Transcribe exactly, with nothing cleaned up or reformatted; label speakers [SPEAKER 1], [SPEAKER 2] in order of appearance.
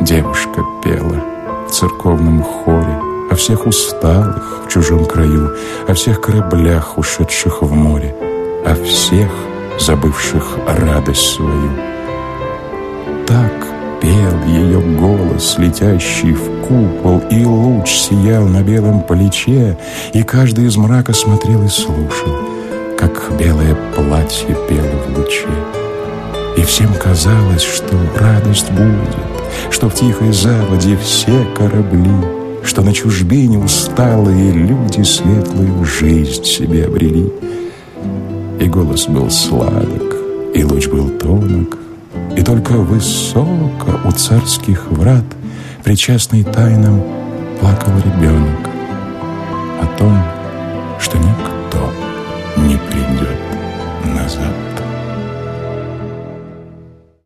[SPEAKER 1] девушка пела в церковном хоре о всех усталых в чужом краю, о всех кораблях, ушедших в море, о всех, забывших радость свою. Так пел ее голос, летящий в купол, и луч сиял на белом плече, и каждый из мрака смотрел и слушал, как белое платье пело в луче. И всем казалось, что радость будет, что в тихой заводе все корабли, что на чужбине усталые люди светлую жизнь себе обрели. И голос был сладок, и луч был тонок, и только высоко у царских врат, причастный тайнам, плакал ребенок о том, что никто не придет назад.